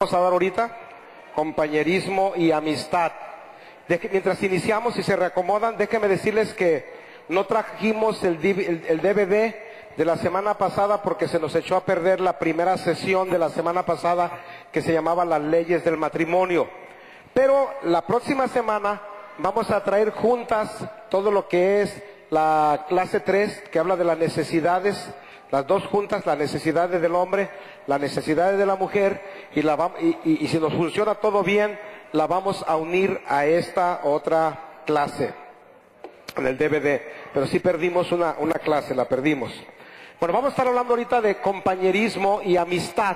Vamos a dar ahorita compañerismo y amistad. Mientras iniciamos y se reacomodan, déjenme decirles que no trajimos el DVD de la semana pasada porque se nos echó a perder la primera sesión de la semana pasada que se llamaba Las leyes del matrimonio. Pero la próxima semana vamos a traer juntas todo lo que es la clase 3, que habla de las necesidades, las dos juntas, las necesidades del hombre, las necesidades de la mujer, y si nos funciona todo bien, la vamos a unir a esta otra clase en el DVD. Pero sí perdimos una clase, la perdimos. Bueno, vamos a estar hablando ahorita de compañerismo y amistad.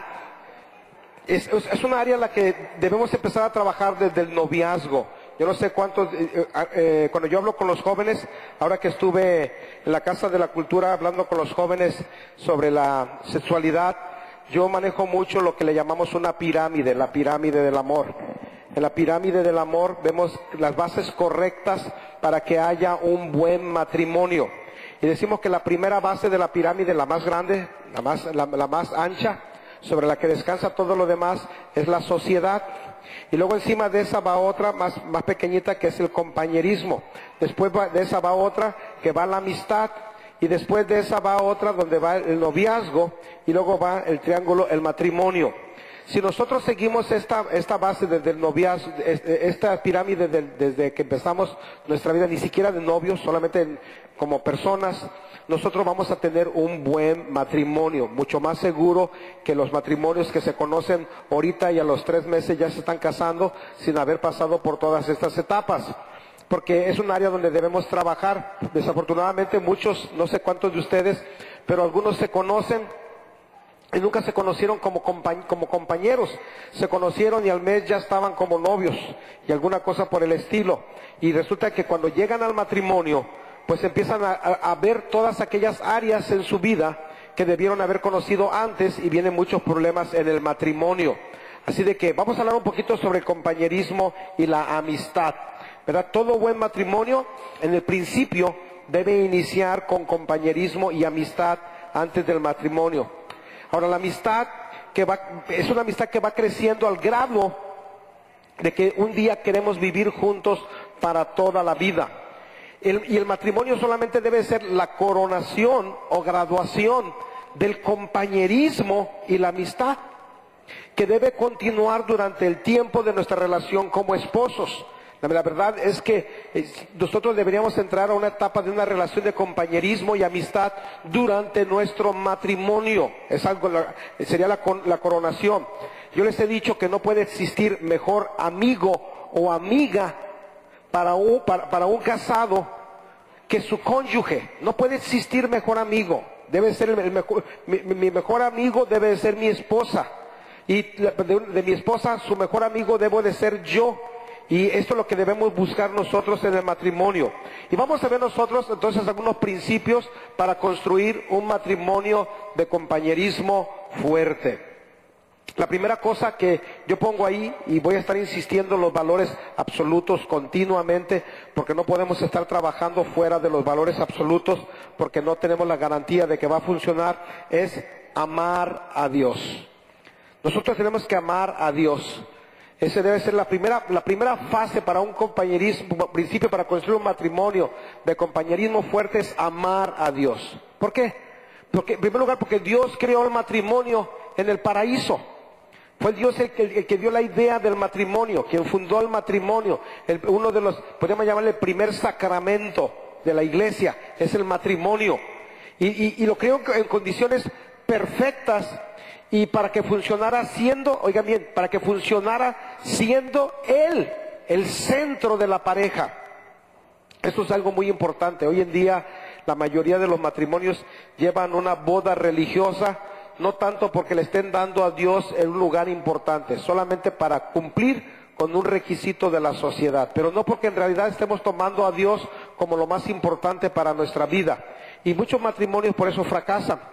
Es una área en la que debemos empezar a trabajar desde el noviazgo. Yo no sé cuántos, cuando yo hablo con los jóvenes, ahora que estuve en la Casa de la Cultura hablando con los jóvenes sobre la sexualidad, yo manejo mucho lo que le llamamos una pirámide, la pirámide del amor. En la pirámide del amor vemos las bases correctas para que haya un buen matrimonio. Y decimos que la primera base de la pirámide, la más grande, la más ancha, sobre la que descansa todo lo demás, es la sociedad. Y luego encima de esa va otra más pequeñita, que es el compañerismo. Después de esa va otra que va la amistad. Y después de esa va otra donde va el noviazgo. Y luego va el triángulo, el matrimonio. Si nosotros seguimos esta base desde el noviazgo, esta pirámide desde que empezamos nuestra vida, ni siquiera de novios, solamente como personas, nosotros vamos a tener un buen matrimonio, mucho más seguro que los matrimonios que se conocen ahorita y a los 3 meses ya se están casando sin haber pasado por todas estas etapas. Porque es un área donde debemos trabajar. Desafortunadamente muchos, no sé cuántos de ustedes, pero algunos se conocen y nunca se conocieron como compañeros. Se conocieron y al mes ya estaban como novios y alguna cosa por el estilo. Y resulta que cuando llegan al matrimonio, pues empiezan a ver todas aquellas áreas en su vida que debieron haber conocido antes y vienen muchos problemas en el matrimonio. Así de que vamos a hablar un poquito sobre el compañerismo y la amistad, ¿verdad? Todo buen matrimonio en el principio debe iniciar con compañerismo y amistad antes del matrimonio. Ahora, la amistad es una amistad que va creciendo al grado de que un día queremos vivir juntos para toda la vida. Y el matrimonio solamente debe ser la coronación o graduación del compañerismo y la amistad, que debe continuar durante el tiempo de nuestra relación como esposos. La verdad es que nosotros deberíamos entrar a una etapa de una relación de compañerismo y amistad durante nuestro matrimonio. Sería la coronación. Yo les he dicho que no puede existir mejor amigo o amiga para un casado que su cónyuge. No puede existir mejor amigo. Debe ser mi mejor amigo debe ser mi esposa. Y de mi esposa, su mejor amigo debo de ser yo. Y esto es lo que debemos buscar nosotros en el matrimonio. Y vamos a ver nosotros entonces algunos principios para construir un matrimonio de compañerismo fuerte. La primera cosa que yo pongo ahí, y voy a estar insistiendo en los valores absolutos continuamente, porque no podemos estar trabajando fuera de los valores absolutos, porque no tenemos la garantía de que va a funcionar, es amar a Dios. Nosotros tenemos que amar a Dios. Ese debe ser la primera fase para un compañerismo, principio para construir un matrimonio de compañerismo fuerte, es amar a Dios. ¿Por qué? Porque, en primer lugar, porque Dios creó el matrimonio en el paraíso. Fue Dios el que dio la idea del matrimonio, quien fundó el matrimonio. Uno de los, podríamos llamarle el primer sacramento de la iglesia, es el matrimonio. Y lo creó en condiciones perfectas. Y para que funcionara siendo, oigan bien, para que funcionara siendo Él el centro de la pareja. Esto es algo muy importante. Hoy en día la mayoría de los matrimonios llevan una boda religiosa, no tanto porque le estén dando a Dios en un lugar importante, solamente para cumplir con un requisito de la sociedad, pero no porque en realidad estemos tomando a Dios como lo más importante para nuestra vida. Y muchos matrimonios por eso fracasan.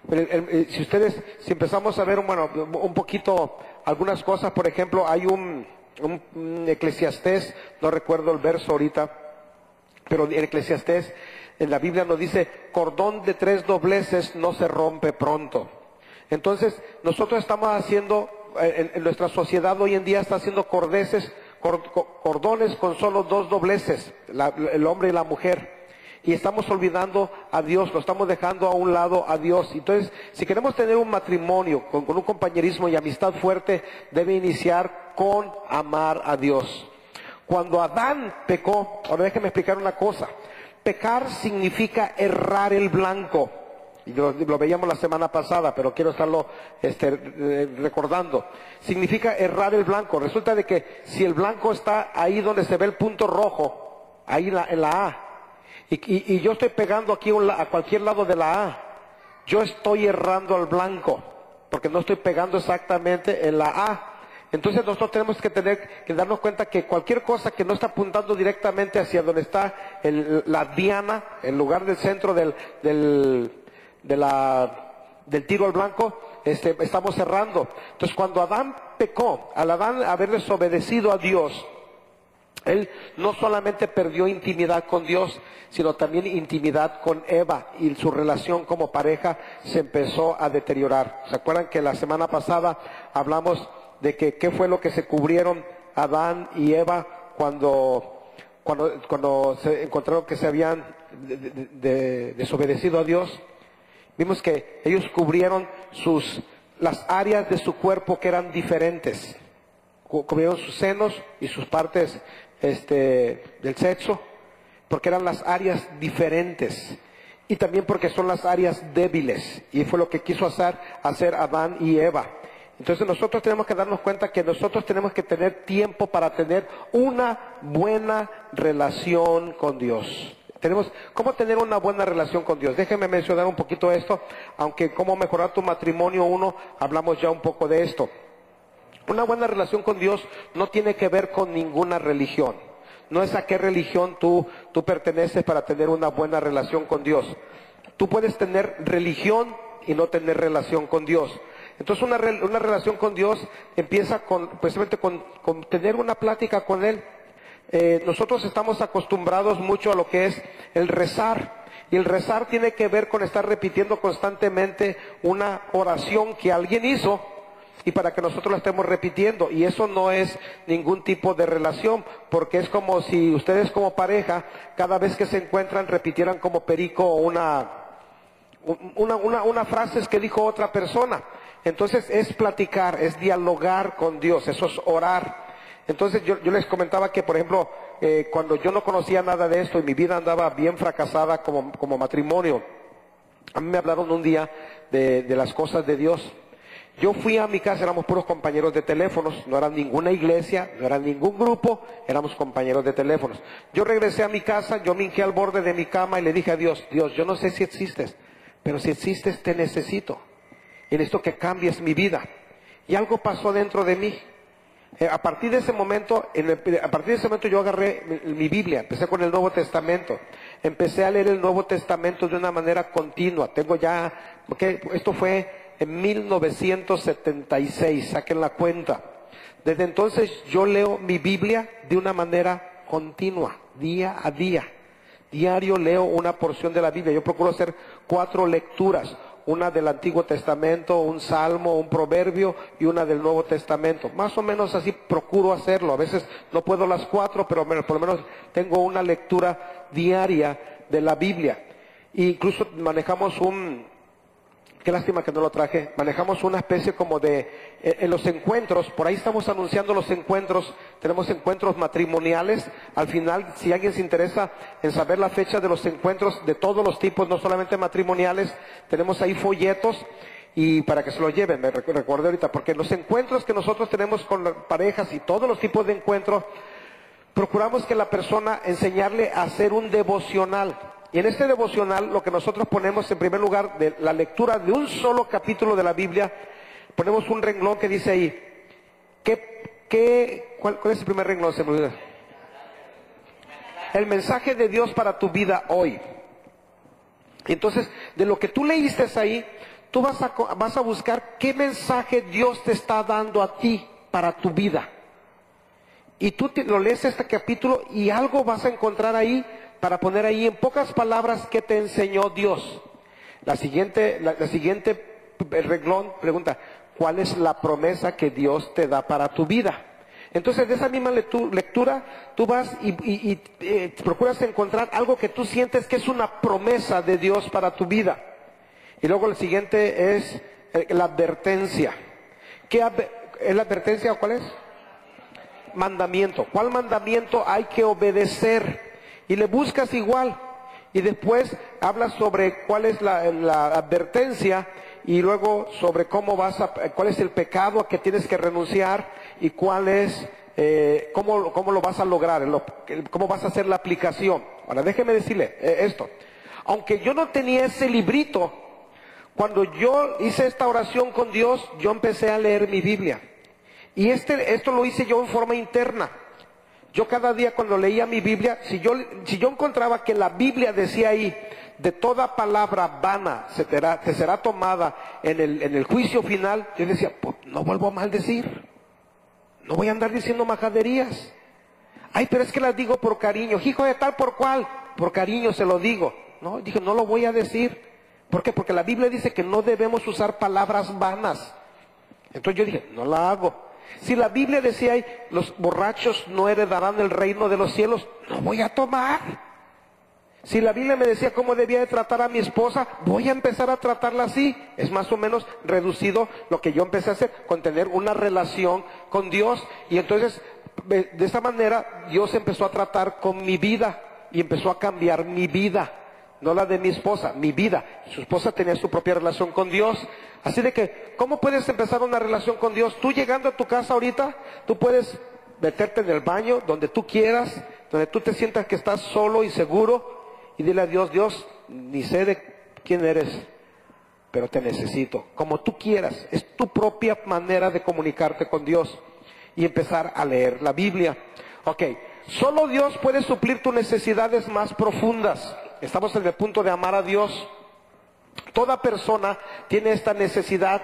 Si empezamos a ver, un poquito algunas cosas, por ejemplo, hay un Eclesiastés, no recuerdo el verso ahorita, pero en Eclesiastés, en la Biblia nos dice, cordón de 3 dobleces no se rompe pronto. Entonces, nosotros estamos haciendo en nuestra sociedad hoy en día está haciendo cordones con solo dos dobleces, el hombre y la mujer. Y estamos olvidando a Dios, lo estamos dejando a un lado a Dios. Entonces, si queremos tener un matrimonio con un compañerismo y amistad fuerte, debe iniciar con amar a Dios. Cuando Adán pecó, ahora déjenme explicar una cosa. Pecar significa errar el blanco. Y lo veíamos la semana pasada, pero quiero estarlo recordando. Significa errar el blanco. Resulta de que si el blanco está ahí donde se ve el punto rojo, ahí en la A, y yo estoy pegando aquí a cualquier lado de la A, yo estoy errando al blanco, porque no estoy pegando exactamente en la A. Entonces nosotros tenemos que tener que darnos cuenta que cualquier cosa que no está apuntando directamente hacia donde está la diana, en lugar del centro del tiro al blanco, estamos cerrando. Entonces cuando Adán pecó, al Adán haber desobedecido a Dios, él no solamente perdió intimidad con Dios, sino también intimidad con Eva, y su relación como pareja se empezó a deteriorar. ¿Se acuerdan que la semana pasada hablamos de que qué fue lo que se cubrieron Adán y Eva cuando se encontraron que se habían desobedecido a Dios? Vimos que ellos cubrieron las áreas de su cuerpo que eran diferentes. Cubrieron sus senos y sus partes del sexo, porque eran las áreas diferentes. Y también porque son las áreas débiles. Y fue lo que quiso hacer Adán y Eva. Entonces nosotros tenemos que darnos cuenta que nosotros tenemos que tener tiempo para tener una buena relación con Dios. ¿Cómo tener una buena relación con Dios? Déjenme mencionar un poquito esto, aunque cómo mejorar tu matrimonio hablamos ya un poco de esto. Una buena relación con Dios no tiene que ver con ninguna religión. No es a qué religión tú perteneces para tener una buena relación con Dios. Tú puedes tener religión y no tener relación con Dios. Entonces una relación con Dios empieza precisamente con tener una plática con Él. Nosotros estamos acostumbrados mucho a lo que es el rezar. Y el rezar tiene que ver con estar repitiendo constantemente una oración que alguien hizo, y para que nosotros la estemos repitiendo. Y eso no es ningún tipo de relación, porque es como si ustedes como pareja, cada vez que se encuentran, repitieran como perico una frase que dijo otra persona. Entonces es platicar, es dialogar con Dios, eso es orar. Entonces yo les comentaba que, por ejemplo, cuando yo no conocía nada de esto y mi vida andaba bien fracasada como matrimonio, a mí me hablaron un día de las cosas de Dios. Yo fui a mi casa, éramos puros compañeros de teléfonos, no era ninguna iglesia, no era ningún grupo, éramos compañeros de teléfonos. Yo regresé a mi casa, yo me hinqué al borde de mi cama y le dije a Dios, Dios, yo no sé si existes, pero si existes te necesito. Y necesito que cambies mi vida. Y algo pasó dentro de mí. A partir de ese momento yo agarré mi Biblia, empecé con el Nuevo Testamento, empecé a leer el Nuevo Testamento de una manera continua. Esto fue en 1976, saquen la cuenta. Desde entonces yo leo mi Biblia de una manera continua, día a día. Diario leo una porción de la Biblia. Yo procuro hacer 4 lecturas. Una del Antiguo Testamento, un Salmo, un Proverbio y una del Nuevo Testamento. Más o menos así procuro hacerlo. A veces no puedo las 4, pero por lo menos tengo una lectura diaria de la Biblia. E incluso manejamos qué lástima que no lo traje, manejamos una especie como en los encuentros, por ahí estamos anunciando los encuentros, tenemos encuentros matrimoniales. Al final, si alguien se interesa en saber la fecha de los encuentros de todos los tipos, no solamente matrimoniales, tenemos ahí folletos, y para que se lo lleven, me recordé ahorita, porque los encuentros que nosotros tenemos con parejas y todos los tipos de encuentros, procuramos que la persona enseñarle a hacer un devocional. Y en este devocional lo que nosotros ponemos en primer lugar de la lectura de un solo capítulo de la Biblia, ponemos un renglón que dice ahí, ¿cuál es el primer renglón? Se me olvidó. El mensaje de Dios para tu vida hoy. Y entonces, de lo que tú leíste ahí, tú vas a buscar qué mensaje Dios te está dando a ti para tu vida. Y tú lo lees este capítulo y algo vas a encontrar ahí para poner ahí en pocas palabras qué te enseñó Dios. La siguiente renglón pregunta, cuál es la promesa que Dios te da para tu vida. Entonces, de esa misma lectura, tú vas y procuras encontrar algo que tú sientes que es una promesa de Dios para tu vida. Y luego el siguiente es la advertencia. ¿Es la advertencia o cuál es? Mandamiento. ¿Cuál mandamiento hay que obedecer? Y le buscas igual. Y después hablas sobre cuál es la advertencia, y luego sobre cuál es el pecado a que tienes que renunciar, y cuál es, cómo lo vas a lograr, cómo vas a hacer la aplicación. Ahora déjeme decirle esto. Aunque yo no tenía ese librito, cuando yo hice esta oración con Dios, yo empecé a leer mi Biblia. Y esto lo hice yo en forma interna. Yo cada día cuando leía mi Biblia, si yo encontraba que la Biblia decía ahí, de toda palabra vana te será tomada en el juicio final, yo decía, pues no vuelvo a maldecir. No voy a andar diciendo majaderías. Ay, pero es que las digo por cariño. Hijo de tal por cual, por cariño se lo digo. No, dije, no lo voy a decir. ¿Por qué? Porque la Biblia dice que no debemos usar palabras vanas. Entonces yo dije, no la hago. Si la Biblia decía ahí, los borrachos no heredarán el reino de los cielos, no voy a tomar. Si la Biblia me decía cómo debía de tratar a mi esposa, voy a empezar a tratarla así. Es más o menos reducido lo que yo empecé a hacer, con tener una relación con Dios. Y entonces, de esta manera, Dios empezó a tratar con mi vida y empezó a cambiar mi vida. No la de mi esposa, mi vida. Su esposa tenía su propia relación con Dios. Así de que, ¿cómo puedes empezar una relación con Dios? Tú llegando a tu casa ahorita, tú puedes meterte en el baño, donde tú quieras, donde tú te sientas que estás solo y seguro, y dile a Dios, Dios, ni sé de quién eres, pero te necesito. Como tú quieras, es tu propia manera de comunicarte con Dios y empezar a leer la Biblia. Ok, solo Dios puede suplir tus necesidades más profundas. Estamos en el punto de amar a Dios. Toda persona tiene esta necesidades,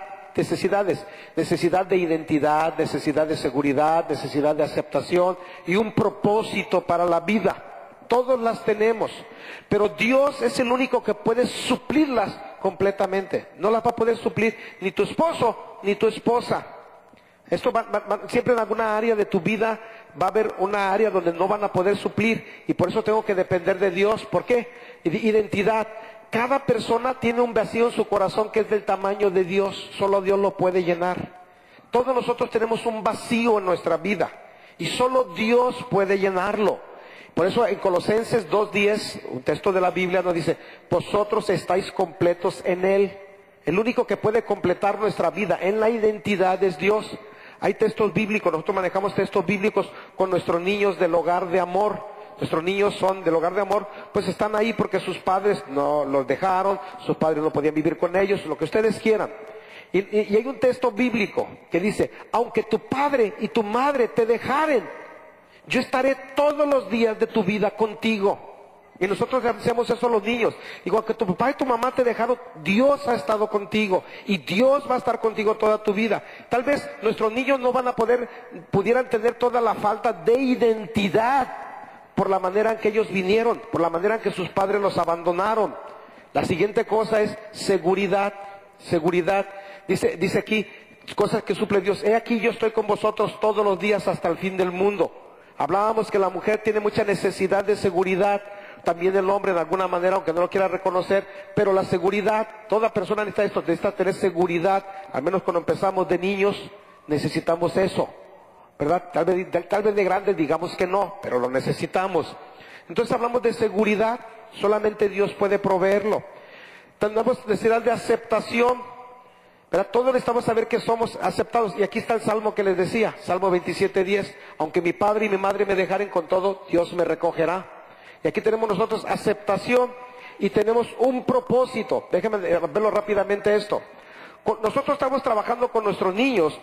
necesidad de identidad, necesidad de seguridad, necesidad de aceptación y un propósito para la vida. Todos las tenemos, pero Dios es el único que puede suplirlas completamente. No las va a poder suplir ni tu esposo ni tu esposa. Esto siempre en alguna área de tu vida va a haber una área donde no van a poder suplir, y por eso tengo que depender de Dios. ¿Por qué? Identidad. Cada persona tiene un vacío en su corazón que es del tamaño de Dios. Solo Dios lo puede llenar. Todos nosotros tenemos un vacío en nuestra vida y solo Dios puede llenarlo. Por eso en Colosenses 2:10, un texto de la Biblia nos dice, vosotros estáis completos en Él. El único que puede completar nuestra vida en la identidad es Dios. Hay textos bíblicos, nosotros manejamos textos bíblicos con nuestros niños del hogar de amor. Nuestros niños son del hogar de amor, pues están ahí porque sus padres no los dejaron, sus padres no podían vivir con ellos, lo que ustedes quieran. Y hay un texto bíblico que dice, aunque tu padre y tu madre te dejaren, yo estaré todos los días de tu vida contigo. Y nosotros hacemos eso a los niños. Igual que tu papá y tu mamá te dejaron, Dios ha estado contigo y Dios va a estar contigo toda tu vida. Tal vez nuestros niños no pudieran tener toda la falta de identidad por la manera en que ellos vinieron, por la manera en que sus padres los abandonaron. La siguiente cosa es seguridad. Seguridad. Dice aquí, cosas que suple Dios. He aquí yo estoy con vosotros todos los días hasta el fin del mundo. Hablábamos que la mujer tiene mucha necesidad de seguridad. También el hombre de alguna manera, aunque no lo quiera reconocer. Pero la seguridad, toda persona necesita esto, necesita tener seguridad. Al menos cuando empezamos de niños, necesitamos eso, ¿verdad? Tal vez de grandes digamos que no, pero lo necesitamos. Entonces hablamos de seguridad, solamente Dios puede proveerlo. Tenemos necesidad de aceptación, ¿verdad? Todos necesitamos saber que somos aceptados. Y aquí está el salmo que les decía, Salmo 27:10. Aunque mi padre y mi madre me dejaren, con todo Dios me recogerá. Y aquí tenemos nosotros aceptación y tenemos un propósito. Déjenme verlo rápidamente esto. Nosotros estamos trabajando con nuestros niños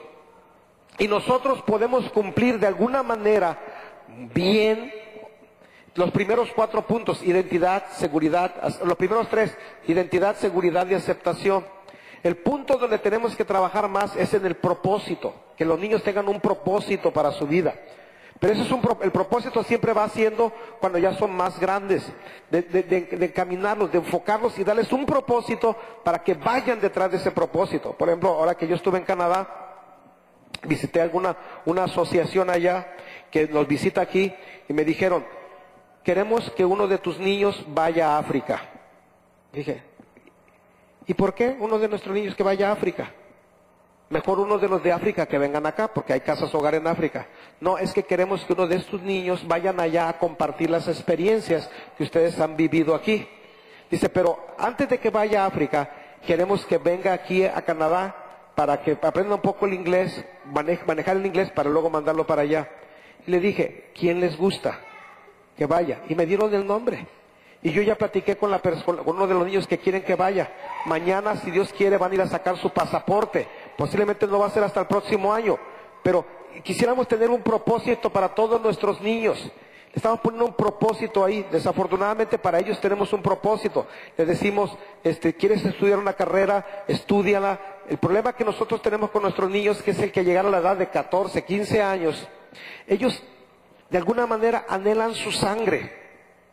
y nosotros podemos cumplir de alguna manera bien los primeros 4 puntos: identidad, seguridad, los primeros 3, identidad, seguridad y aceptación. El punto donde tenemos que trabajar más es en el propósito, que los niños tengan un propósito para su vida. Pero eso es el propósito siempre va siendo cuando ya son más grandes, de encaminarlos, de enfocarlos y darles un propósito para que vayan detrás de ese propósito. Por ejemplo, ahora que yo estuve en Canadá, visité una asociación allá que nos visita aquí y me dijeron, queremos que uno de tus niños vaya a África. Dije, ¿y por qué uno de nuestros niños que vaya a África? Mejor uno de los de África que vengan acá, porque hay casas hogar en África. No, es que queremos que uno de estos niños vayan allá a compartir las experiencias que ustedes han vivido aquí. Dice, pero antes de que vaya a África, queremos que venga aquí a Canadá para que aprenda un poco el inglés, manejar el inglés para luego mandarlo para allá. Y le dije, ¿quién les gusta que vaya? Y me dieron el nombre. Y yo ya platiqué con uno de los niños que quieren que vaya. Mañana, si Dios quiere, van a ir a sacar su pasaporte. Posiblemente no va a ser hasta el próximo año. Pero quisiéramos tener un propósito para todos nuestros niños. Le estamos poniendo un propósito ahí. Desafortunadamente para ellos tenemos un propósito. Les decimos, ¿quieres estudiar una carrera? Estúdiala. El problema que nosotros tenemos con nuestros niños, que es el que llegaron a la edad de 14, 15 años, ellos de alguna manera anhelan su sangre.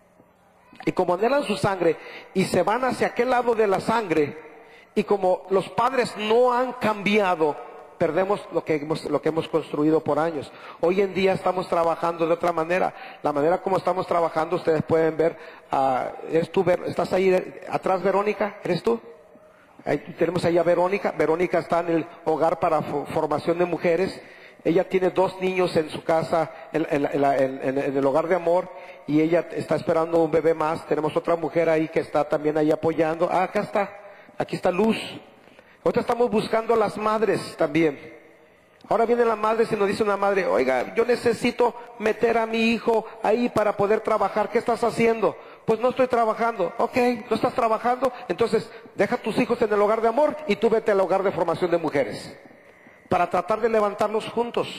Y como anhelan su sangre y se van hacia aquel lado de la sangre, y como los padres no han cambiado, perdemos lo que hemos construido por años. Hoy en día estamos trabajando de otra manera. La manera como estamos trabajando, ustedes pueden ver, ¿eres tú, estás ahí atrás, Verónica? ¿Eres tú? Ahí, tenemos ahí a Verónica. Verónica está en el hogar para formación de mujeres. Ella tiene 2 niños en su casa, en el hogar de amor, y ella está esperando un bebé más. Tenemos otra mujer ahí que está también ahí apoyando. Acá está, aquí está Luz. Ahorita estamos buscando a las madres también. Ahora vienen las madres y nos dice una madre, oiga, yo necesito meter a mi hijo ahí para poder trabajar. ¿Qué estás haciendo? Pues no estoy trabajando. Ok, no estás trabajando, entonces deja a tus hijos en el hogar de amor y tú vete al hogar de formación de mujeres. Para tratar de levantarlos juntos,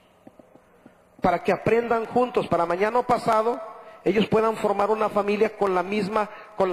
para que aprendan juntos, para mañana o pasado ellos puedan formar una familia con la misma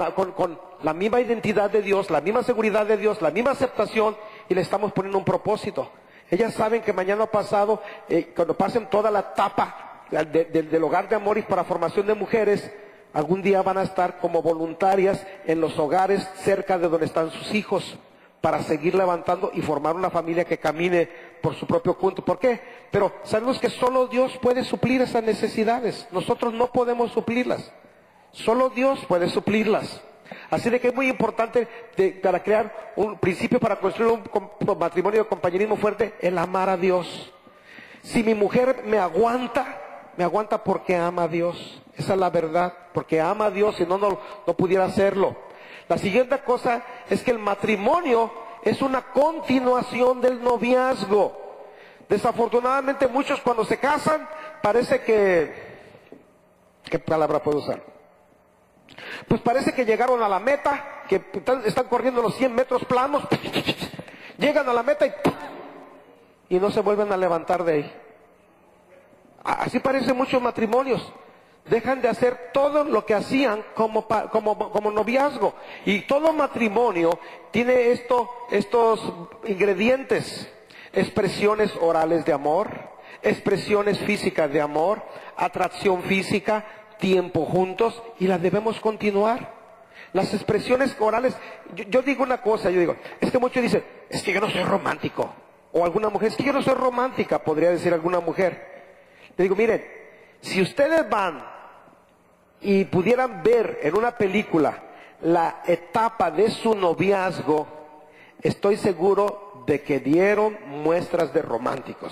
identidad de Dios, la misma seguridad de Dios, la misma aceptación, y le estamos poniendo un propósito. Ellas saben que mañana o pasado, cuando pasen toda la etapa del hogar de amor y para formación de mujeres, algún día van a estar como voluntarias en los hogares cerca de donde están sus hijos, para seguir levantando y formar una familia que camine por su propio punto. ¿Por qué? Pero sabemos que solo Dios puede suplir esas necesidades. Nosotros no podemos suplirlas. Solo Dios puede suplirlas. Así de que es muy importante para crear un principio, para construir un matrimonio de compañerismo fuerte, el amar a Dios. Si mi mujer me aguanta porque ama a Dios. Esa es la verdad, porque ama a Dios, si no pudiera hacerlo. La siguiente cosa es que el matrimonio es una continuación del noviazgo. Desafortunadamente muchos cuando se casan parece que... ¿Qué palabra puedo usar? Pues parece que llegaron a la meta, que están corriendo los 100 metros planos, llegan a la meta y no se vuelven a levantar de ahí. Así parecen muchos matrimonios. Dejan de hacer todo lo que hacían como noviazgo. Y todo matrimonio tiene estos ingredientes: expresiones orales de amor, expresiones físicas de amor, atracción física, tiempo juntos, y las debemos continuar. Las expresiones orales, yo digo una cosa, es que muchos dicen, es que yo no soy romántico. O alguna mujer, es que yo no soy romántica, podría decir alguna mujer. Le digo, miren, si ustedes van y pudieran ver en una película la etapa de su noviazgo, estoy seguro de que dieron muestras de románticos.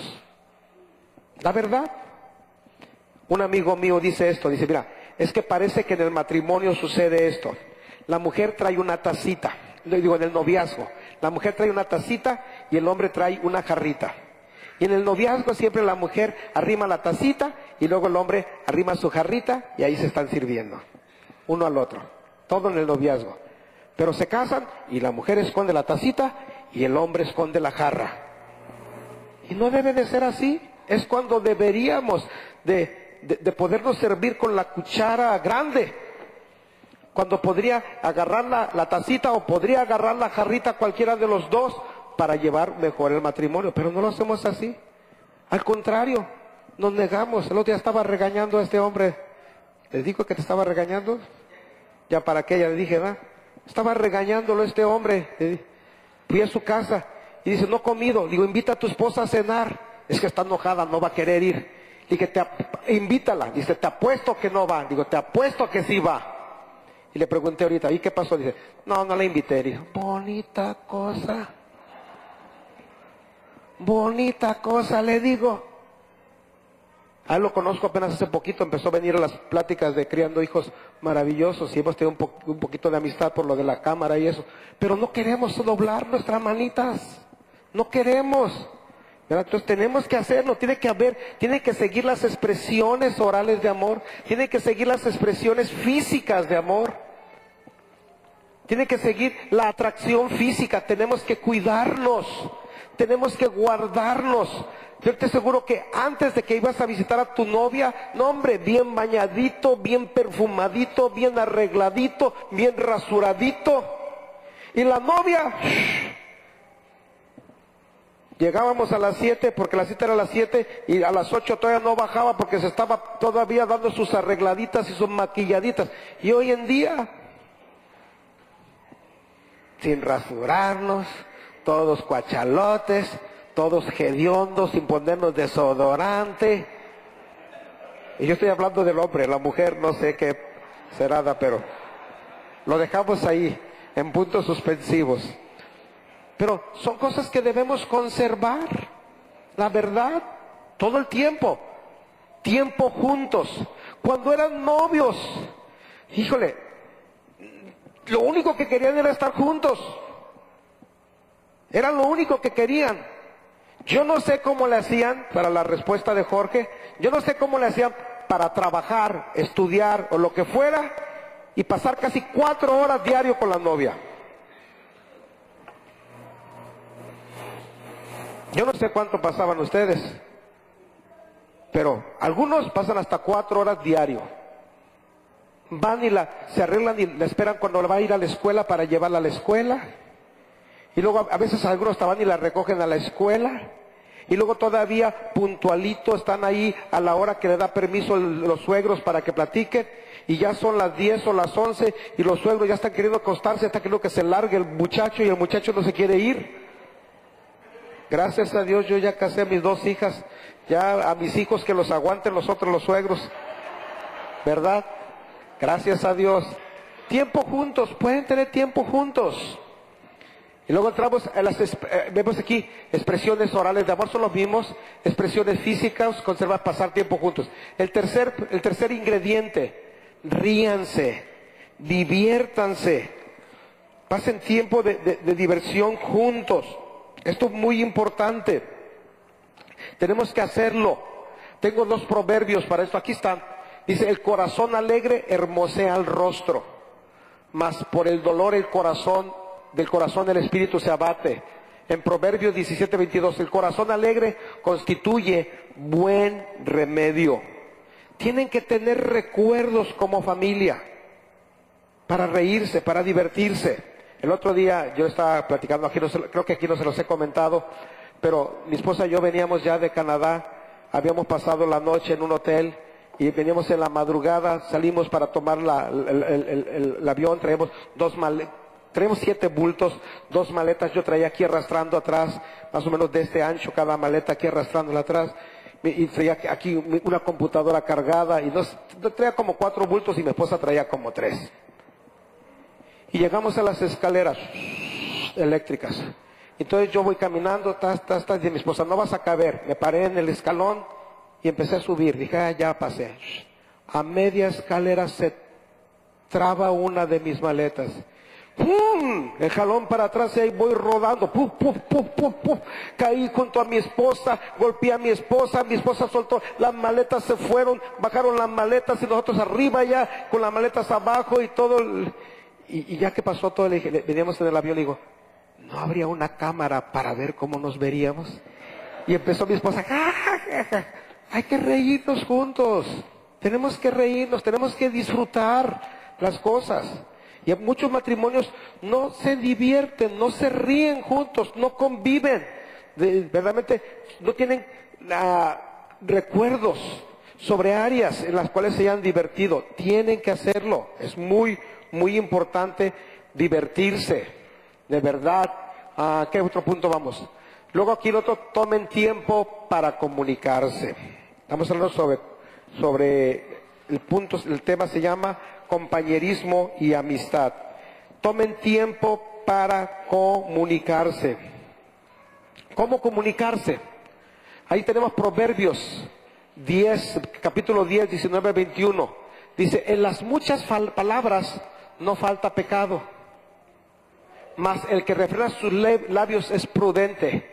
La verdad. Un amigo mío dice esto, dice, mira, es que parece que en el matrimonio sucede esto. La mujer trae una tacita, le digo en el noviazgo, la mujer trae una tacita y el hombre trae una jarrita. Y en el noviazgo siempre la mujer arrima la tacita y luego el hombre arrima su jarrita y ahí se están sirviendo uno al otro. Todo en el noviazgo. Pero se casan y la mujer esconde la tacita y el hombre esconde la jarra. Y no debe de ser así. Es cuando deberíamos de podernos servir con la cuchara grande. Cuando podría agarrar la tacita o podría agarrar la jarrita, cualquiera de los dos, para llevar mejor el matrimonio. Pero no lo hacemos así. Al contrario, nos negamos. El otro día estaba regañando a este hombre. ¿Les digo que te estaba regañando? Ya para qué, ya le dije, ¿verdad? Estaba regañándolo este hombre. Fui a su casa y dice, no he comido. Digo, invita a tu esposa a cenar. Es que está enojada, no va a querer ir. Dije, invítala. Dice, te apuesto que no va. Digo, te apuesto que sí va. Y le pregunté ahorita, ¿y qué pasó? Dice, no la invité. Dice, bonita cosa. Bonita cosa, le digo. A él lo conozco apenas hace poquito, empezó a venir a las pláticas de criando hijos maravillosos y hemos tenido un poquito de amistad por lo de la cámara y eso. Pero no queremos doblar nuestras manitas. No queremos. ¿Verdad? Entonces tenemos que hacerlo, tiene que seguir las expresiones orales de amor, tiene que seguir las expresiones físicas de amor, tiene que seguir la atracción física, tenemos que cuidarnos, tenemos que guardarnos. Yo te aseguro que antes de que ibas a visitar a tu novia, no hombre, bien bañadito, bien perfumadito, bien arregladito, bien rasuradito. Y la novia... Llegábamos a las 7 porque la cita era a las 7 y a las 8 todavía no bajaba porque se estaba todavía dando sus arregladitas y sus maquilladitas. Y hoy en día, sin rasurarnos, todos cuachalotes, todos hediondos, sin ponernos desodorante. Y yo estoy hablando del hombre, la mujer no sé qué será, pero lo dejamos ahí en puntos suspensivos. Pero son cosas que debemos conservar, la verdad, todo el tiempo. Tiempo juntos. Cuando eran novios, híjole, lo único que querían era estar juntos. Era lo único que querían. Yo no sé cómo le hacían, para la respuesta de Jorge, yo no sé cómo le hacían para trabajar, estudiar o lo que fuera y pasar casi 4 horas diario con la novia. Yo no sé cuánto pasaban ustedes, pero algunos pasan hasta 4 horas diario. Van y se arreglan y la esperan cuando va a ir a la escuela para llevarla a la escuela. Y luego a veces algunos hasta van y la recogen a la escuela. Y luego todavía puntualito están ahí a la hora que le da permiso los suegros para que platiquen. Y ya son las 10 o las 11 y los suegros ya están queriendo acostarse, están queriendo que se largue el muchacho y el muchacho no se quiere ir. Gracias a Dios yo ya casé a mis 2 hijas, ya a mis hijos que los aguanten los otros, los suegros, ¿verdad? Gracias a Dios. Tiempo juntos, pueden tener tiempo juntos. Y luego entramos a vemos aquí expresiones orales de amor, son los mismos, expresiones físicas, conservar, pasar tiempo juntos. El tercer ingrediente, ríanse, diviértanse, pasen tiempo de diversión juntos. Esto es muy importante. Tenemos que hacerlo. Tengo 2 proverbios para esto. Aquí están. Dice, el corazón alegre hermosea el rostro, mas por el dolor del corazón el espíritu se abate. En Proverbios 17:22, el corazón alegre constituye buen remedio. Tienen que tener recuerdos como familia, para reírse, para divertirse. El otro día yo estaba platicando, aquí creo que aquí no se los he comentado, pero mi esposa y yo veníamos ya de Canadá, habíamos pasado la noche en un hotel y veníamos en la madrugada, salimos para tomar el avión, traíamos 7 bultos, 2 maletas, yo traía aquí arrastrando atrás, más o menos de este ancho cada maleta aquí arrastrándola atrás, y traía aquí una computadora cargada, y traía como 4 bultos y mi esposa traía como 3. Y llegamos a las escaleras eléctricas. Entonces yo voy caminando, y mi esposa, no vas a caber. Me paré en el escalón y empecé a subir. Dije, ya pasé. A media escalera se traba una de mis maletas. ¡Pum! El jalón para atrás y ahí voy rodando. ¡Pum, pum, pum, pum, pum! Caí junto a mi esposa, golpeé a mi esposa soltó, las maletas se fueron, bajaron las maletas y nosotros arriba ya, con las maletas abajo y todo. Y ya que pasó todo, le dije, veníamos en el avión, le digo, ¿no habría una cámara para ver cómo nos veríamos? Y empezó mi esposa, ¡ja, ja, ja, ja! Hay que reírnos juntos, tenemos que reírnos, tenemos que disfrutar las cosas. Y muchos matrimonios no se divierten, no se ríen juntos, no conviven, verdaderamente no tienen recuerdos, sobre áreas en las cuales se hayan divertido. Tienen que hacerlo. Es muy, muy importante divertirse. De verdad. ¿A qué otro punto vamos? Luego aquí el otro, tomen tiempo para comunicarse. Vamos a hablar sobre el punto, el tema se llama compañerismo y amistad. Tomen tiempo para comunicarse. ¿Cómo comunicarse? Ahí tenemos Proverbios 10, capítulo 10, 19, 21. Dice, en las muchas palabras no falta pecado, mas el que refrena sus labios es prudente.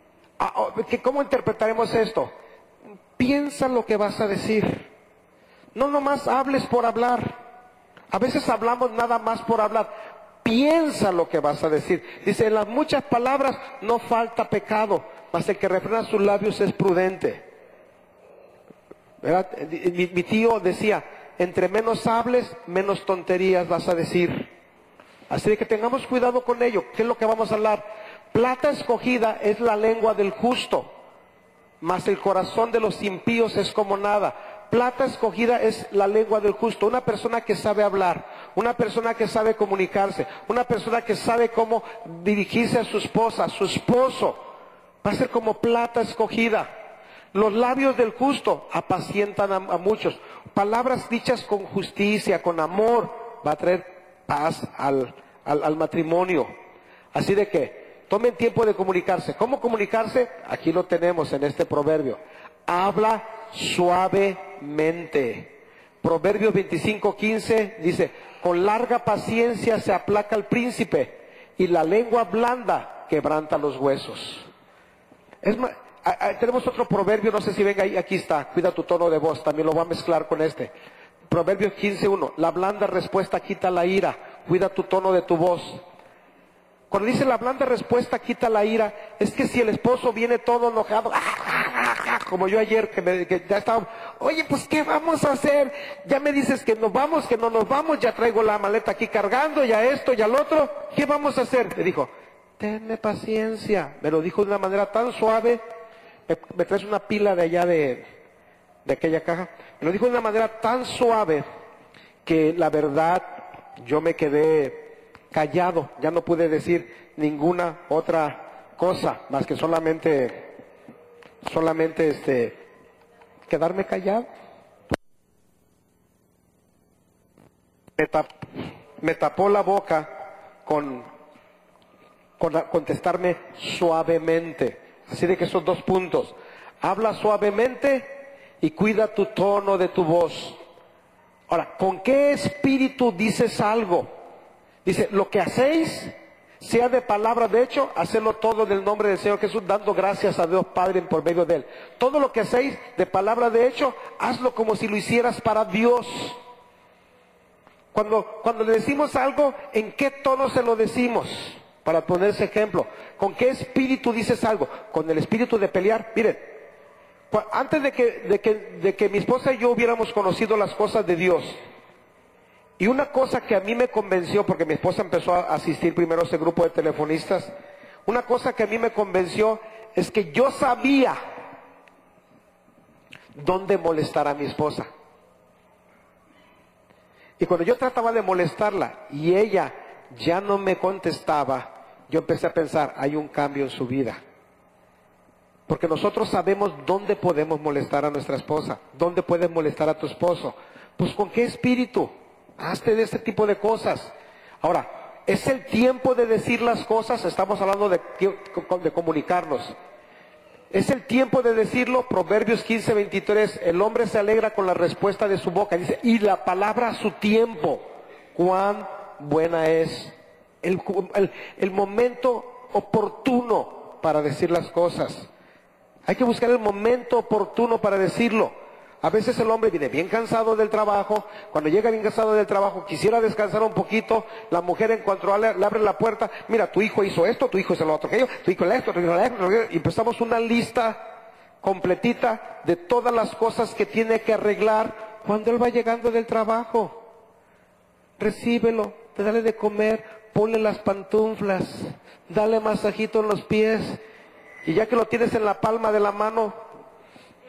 ¿Cómo interpretaremos esto? Piensa lo que vas a decir. No nomás hables por hablar. A veces hablamos nada más por hablar. Piensa lo que vas a decir. Dice, en las muchas palabras no falta pecado, mas el que refrena sus labios es prudente. ¿Verdad? Mi tío decía, entre menos hables, menos tonterías vas a decir. Así que tengamos cuidado con ello. ¿Qué es lo que vamos a hablar? Plata escogida es la lengua del justo, mas el corazón de los impíos es como nada. Plata escogida es la lengua del justo. Una persona que sabe hablar, una persona que sabe comunicarse, una persona que sabe cómo dirigirse a su esposa, a su esposo, va a ser como plata escogida. Los labios del justo apacientan a muchos. Palabras dichas con justicia, con amor, va a traer paz al matrimonio. Así de que tomen tiempo de comunicarse. ¿Cómo comunicarse? Aquí lo tenemos en este proverbio. Habla suavemente. Proverbios 25:15 dice, con larga paciencia se aplaca el príncipe, y la lengua blanda quebranta los huesos. Tenemos otro proverbio, no sé si venga ahí, aquí está, cuida tu tono de voz, también lo voy a mezclar con este. Proverbios 15:1, la blanda respuesta quita la ira, cuida tu tono de tu voz. Cuando dice la blanda respuesta quita la ira, es que si el esposo viene todo enojado, como yo ayer, que ya estaba, oye, pues ¿qué vamos a hacer? Ya me dices que nos vamos, que no nos vamos, ya traigo la maleta aquí cargando, ya esto, ya lo otro, ¿qué vamos a hacer? Le dijo, tenme paciencia. Me lo dijo de una manera tan suave, me traes una pila de allá de aquella caja, me lo dijo de una manera tan suave que la verdad yo me quedé callado, ya no pude decir ninguna otra cosa más que solamente quedarme callado. Me tapó la boca con contestarme suavemente. Así de que esos dos puntos, habla suavemente y cuida tu tono de tu voz. Ahora, ¿con qué espíritu dices algo? Dice, lo que hacéis, sea de palabra, de hecho, hacedlo todo en el nombre del Señor Jesús, dando gracias a Dios Padre por medio de Él. Todo lo que hacéis de palabra, de hecho, hazlo como si lo hicieras para Dios. Cuando le decimos algo, ¿en qué tono se lo decimos? Para poner ese ejemplo, ¿con qué espíritu dices algo? Con el espíritu de pelear. Miren, antes de que mi esposa y yo hubiéramos conocido las cosas de Dios, y una cosa que a mí me convenció, porque mi esposa empezó a asistir primero a ese grupo de telefonistas, una cosa que a mí me convenció es que yo sabía dónde molestar a mi esposa. Y cuando yo trataba de molestarla y ella ya no me contestaba, yo empecé a pensar, hay un cambio en su vida. Porque nosotros sabemos dónde podemos molestar a nuestra esposa, dónde puedes molestar a tu esposo. Pues ¿con qué espíritu? Hazte de este tipo de cosas. Ahora, es el tiempo de decir las cosas, estamos hablando de comunicarnos. Es el tiempo de decirlo. Proverbios 15:23, el hombre se alegra con la respuesta de su boca. Dice, y la palabra a su tiempo, cuán buena es. El momento oportuno para decir las cosas. Hay que buscar el momento oportuno para decirlo. A veces el hombre viene bien cansado del trabajo, cuando llega bien cansado del trabajo, quisiera descansar un poquito, la mujer en cuanto le abre la puerta, mira, tu hijo hizo esto, tu hijo hizo lo otro, aquello, tu hijo esto, tu hijo esto, y empezamos una lista completita de todas las cosas que tiene que arreglar cuando él va llegando del trabajo. Recíbelo, dale de comer, ponle las pantuflas, dale masajito en los pies, y ya que lo tienes en la palma de la mano,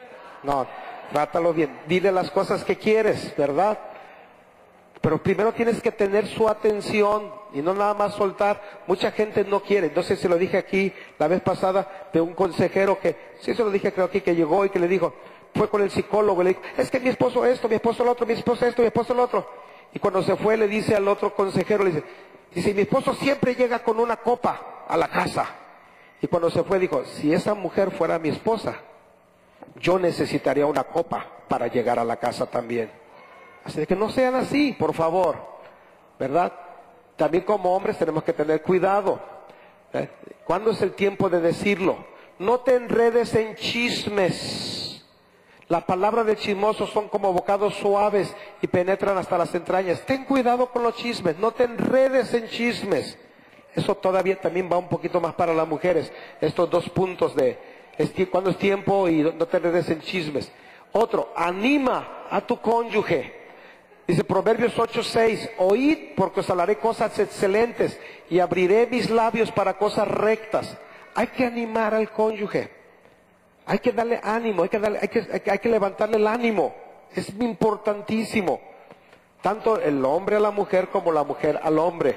No, trátalo bien. Dile las cosas que quieres, ¿verdad? Pero primero tienes que tener su atención y no nada más soltar. Mucha gente no quiere. No sé si lo dije aquí la vez pasada de un consejero que, sí se lo dije creo aquí, que llegó y que le dijo, fue con el psicólogo y le dijo, es que mi esposo esto, mi esposo lo otro, mi esposo esto, mi esposo lo otro. Y cuando se fue le dice al otro consejero, le dice, mi esposo siempre llega con una copa a la casa. Y cuando se fue dijo, si esa mujer fuera mi esposa, yo necesitaría una copa para llegar a la casa también. Así de que no sean así, por favor, ¿verdad? También como hombres tenemos que tener cuidado. ¿Cuándo es el tiempo de decirlo? No te enredes en chismes. La palabra de chismosos son como bocados suaves y penetran hasta las entrañas. Ten cuidado con los chismes, no te enredes en chismes. Eso todavía también va un poquito más para las mujeres. Estos dos puntos de cuándo es tiempo y no te enredes en chismes. Otro, anima a tu cónyuge. Dice Proverbios 8:6, oíd porque os hablaré cosas excelentes y abriré mis labios para cosas rectas. Hay que animar al cónyuge. Hay que darle ánimo, hay que levantarle el ánimo. Es importantísimo. Tanto el hombre a la mujer como la mujer al hombre.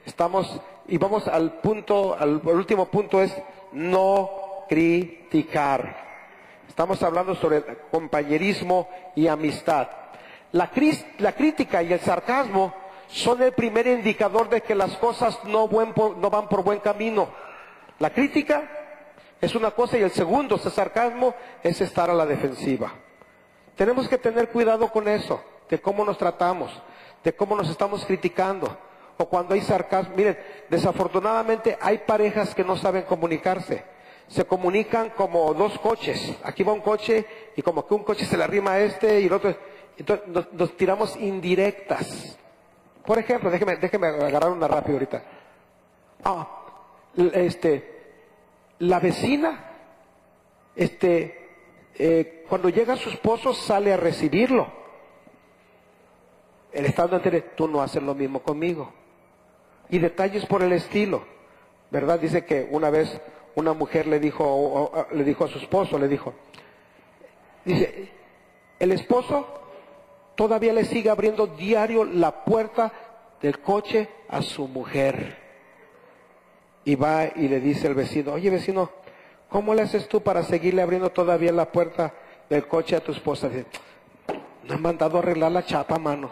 Y vamos al punto, al último punto es no criticar. Estamos hablando sobre compañerismo y amistad. La crítica y el sarcasmo son el primer indicador de que las cosas no van por buen camino. La crítica es una cosa y el segundo, ese sarcasmo, es estar a la defensiva. Tenemos que tener cuidado con eso, de cómo nos tratamos, de cómo nos estamos criticando. O cuando hay sarcasmo, miren, desafortunadamente hay parejas que no saben comunicarse. Se comunican como dos coches. Aquí va un coche y como que un coche se le arrima a este y el otro. Entonces nos tiramos indirectas. Por ejemplo, déjeme agarrar una rápida ahorita. La vecina, cuando llega su esposo sale a recibirlo. El estado entiende, tú no haces lo mismo conmigo. Y detalles por el estilo, ¿verdad? Dice que una vez una mujer le dijo a su esposo, dice, el esposo todavía le sigue abriendo diario la puerta del coche a su mujer. Y va y le dice el vecino, oye vecino, ¿cómo le haces tú para seguirle abriendo todavía la puerta del coche a tu esposa? Dice, no han mandado a arreglar la chapa, mano.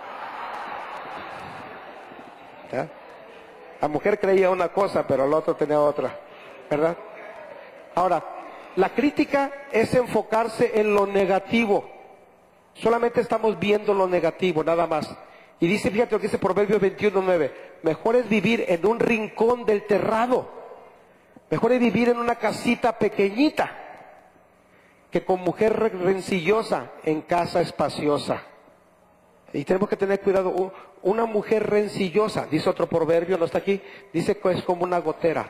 ¿Ya? La mujer creía una cosa, pero el otro tenía otra, ¿verdad? Ahora, la crítica es enfocarse en lo negativo. Solamente estamos viendo lo negativo, nada más. Y dice, fíjate lo que dice Proverbios 21:9, mejor es vivir en un rincón del terrado, mejor es vivir en una casita pequeñita, que con mujer rencillosa en casa espaciosa. Y tenemos que tener cuidado, una mujer rencillosa, dice otro proverbio, no está aquí, dice que es como una gotera.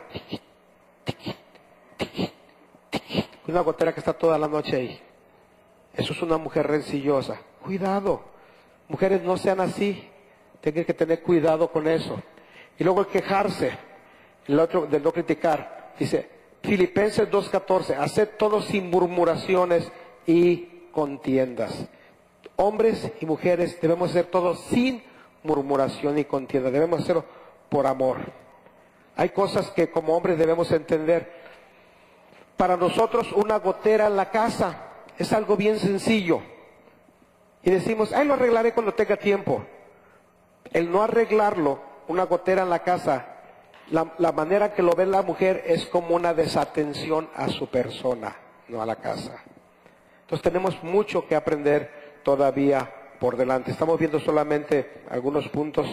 Una gotera que está toda la noche ahí. Eso es una mujer rencillosa. Cuidado. Mujeres, no sean así. Tienen que tener cuidado con eso. Y luego el quejarse. El otro de no criticar. Dice, Filipenses 2:14, haced todo sin murmuraciones y contiendas. Hombres y mujeres debemos hacer todo sin murmuración y contienda. Debemos hacerlo por amor. Hay cosas que como hombres debemos entender. Para nosotros una gotera en la casa es algo bien sencillo. Y decimos, lo arreglaré cuando tenga tiempo. El no arreglarlo, una gotera en la casa, la manera que lo ve la mujer es como una desatención a su persona, no a la casa. Entonces tenemos mucho que aprender todavía por delante. Estamos viendo solamente algunos puntos.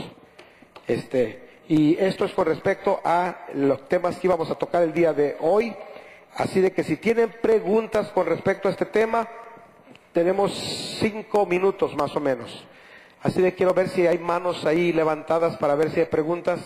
Y esto es con respecto a los temas que íbamos a tocar el día de hoy. Así de que si tienen preguntas con respecto a este tema, tenemos 5 minutos más o menos. Así de quiero ver si hay manos ahí levantadas para ver si hay preguntas.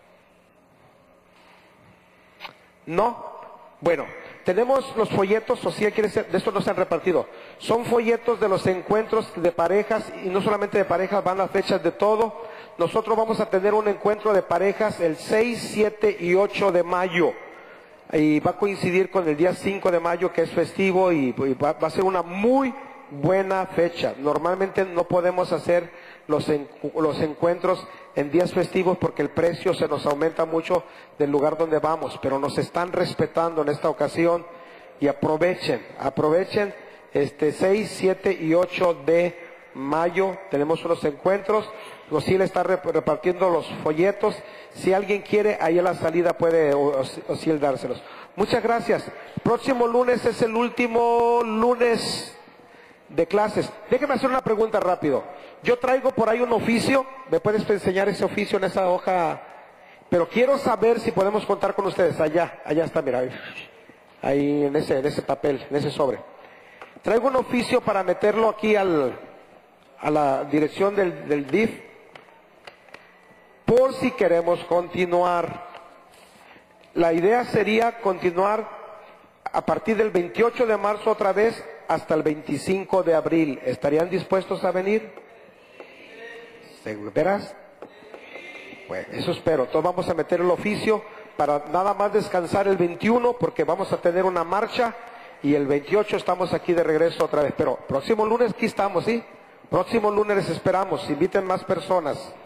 ¿No? Bueno, tenemos los folletos, o si quiere ser, de estos no se han repartido. Son folletos de los encuentros de parejas, y no solamente de parejas, van las fechas de todo. Nosotros vamos a tener un encuentro de parejas el 6, 7 y 8 de mayo. y va a coincidir con el día 5 de mayo, que es festivo, y va a ser una muy buena fecha. Normalmente no podemos hacer los encuentros en días festivos porque el precio se nos aumenta mucho del lugar donde vamos, pero nos están respetando en esta ocasión, y aprovechen 6, 7 y 8 de mayo tenemos unos encuentros. Lucila está repartiendo los folletos. Si alguien quiere, ahí a la salida puede Osiel dárselos. Muchas gracias. Próximo lunes es el último lunes de clases. Déjeme hacer una pregunta rápido. Yo traigo por ahí un oficio. ¿Me puedes enseñar ese oficio en esa hoja? Pero quiero saber si podemos contar con ustedes. Allá está, mira. Ahí en ese papel, en ese sobre. Traigo un oficio para meterlo aquí a la dirección del DIF, por si queremos continuar. La idea sería continuar a partir del 28 de marzo otra vez hasta el 25 de abril. ¿Estarían dispuestos a venir? ¿Verás? Pues eso espero. Entonces vamos a meter el oficio para nada más descansar el 21, porque vamos a tener una marcha, y el 28 estamos aquí de regreso otra vez. Pero próximo lunes aquí estamos, ¿sí? Próximo lunes les esperamos. Inviten más personas.